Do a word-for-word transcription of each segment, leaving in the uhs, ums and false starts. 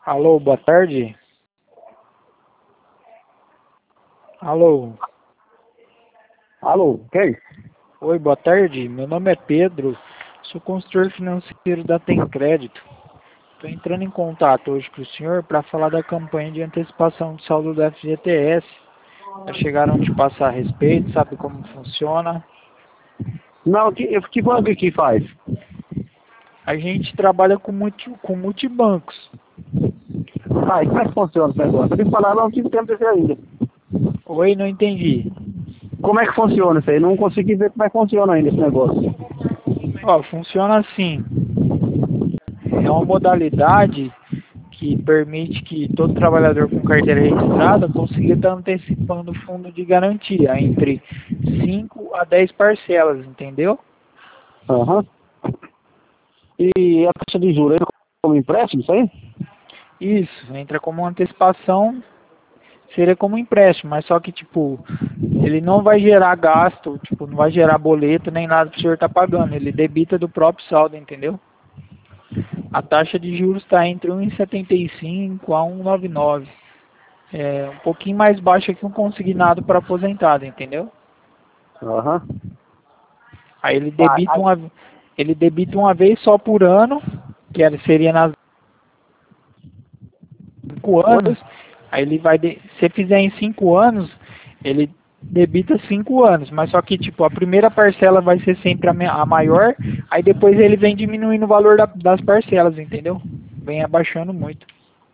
Alô, boa tarde. Alô. Alô, quem? Oi, boa tarde. Meu nome é Pedro. Sou consultor financeiro da Tem Crédito. Estou entrando em contato hoje com o senhor para falar da campanha de antecipação de saldo do F G T S. Já chegaram a te passar a respeito, sabe como funciona? Não, que, que banco que faz? A gente trabalha com, multi, com multibancos. Ah, e como é que funciona esse negócio? Eu tenho que falar, não tive tempo desse ainda. Oi, não entendi. Como é que funciona isso aí? Não consegui ver como é que funciona ainda esse negócio. Ó, funciona assim. É uma modalidade que permite que todo trabalhador com carteira registrada consiga estar antecipando o fundo de garantia entre cinco a dez parcelas, entendeu? Aham. E a taxa de juros aí como empréstimo, isso aí? Isso, entra como antecipação, seria como empréstimo, mas só que, tipo, ele não vai gerar gasto, tipo, não vai gerar boleto nem nada que o senhor está pagando, ele debita do próprio saldo, entendeu? A taxa de juros está entre um vírgula setenta e cinco a um vírgula noventa e nove. É um pouquinho mais baixa que um consignado para aposentado, entendeu? Aham. Aí ele Tá, debita aí, uma, ele debita uma vez só por ano, que era- seria nas cinco oi? anos. Aí ele vai, de, se fizer em cinco anos, ele debita cinco anos, mas só que tipo a primeira parcela vai ser sempre a, me- a maior, aí depois ele vem diminuindo o valor da- das parcelas, entendeu? Vem abaixando muito.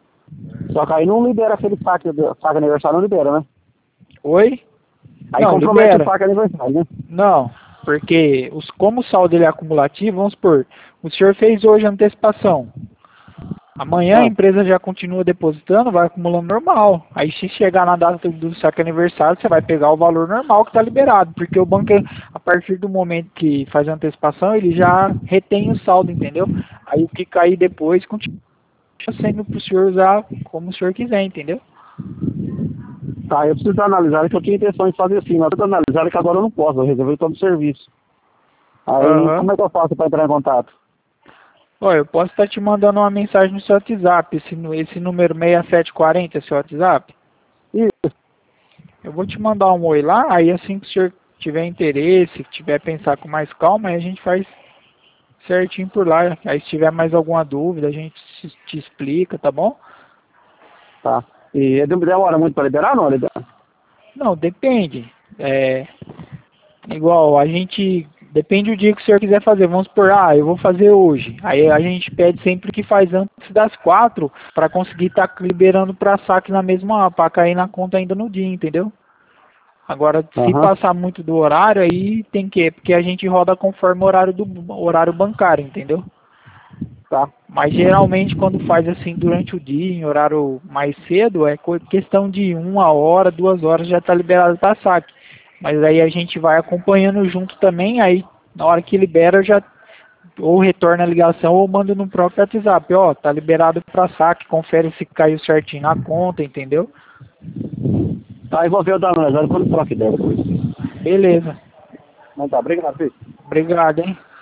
Só que aí não libera aquele saque, saque aniversário, não libera, né? Oi? Aí Não, compromete o libera. saque aniversário, né? Não, porque os, como o saldo ele é acumulativo, vamos supor, o senhor fez hoje a antecipação. Amanhã a Ah, empresa já continua depositando, vai acumulando normal. Aí se chegar na data do saque aniversário, você vai pegar o valor normal que está liberado. Porque o banco, a partir do momento que faz a antecipação, ele já retém o saldo, entendeu? Aí o que cair depois continua sendo para o senhor usar como o senhor quiser, entendeu? tá, eu preciso analisar, que eu tinha intenção de fazer assim, mas eu preciso analisar que agora eu não posso, eu resolvi todo o serviço. Aí, Aham. como é que eu faço para entrar em contato? Olha, eu posso estar te mandando uma mensagem no seu WhatsApp, esse, nu- esse número seis sete quatro zero é seu WhatsApp. Isso, Eu vou te mandar um oi lá, aí assim que o senhor tiver interesse, que tiver pensar com mais calma, aí a gente faz certinho por lá. Aí se tiver mais alguma dúvida, a gente te te explica, tá bom? tá. E demora muito para liberar, não, libera? Não, depende. É igual, a gente. Depende do dia que o senhor quiser fazer. Vamos supor, ah, eu vou fazer hoje. Aí a gente pede sempre que faz antes das quatro para conseguir estar liberando para saque na mesma hora, para cair na conta ainda no dia, entendeu? Agora, se Aham. passar muito do horário, aí tem que, porque a gente roda conforme o horário do horário bancário, entendeu? Tá. Mas geralmente quando faz assim durante o dia, em horário mais cedo, é co- questão de uma hora, duas horas já está liberado para saque. Mas aí a gente vai acompanhando junto também, aí na hora que libera já ou retorna a ligação ou manda no próprio WhatsApp, ó, tá liberado para saque, confere se caiu certinho na conta, entendeu? Tá, eu vou ver o da analisar quando troca ideia depois. Beleza. Não tá, obrigado, filho. Obrigado, hein?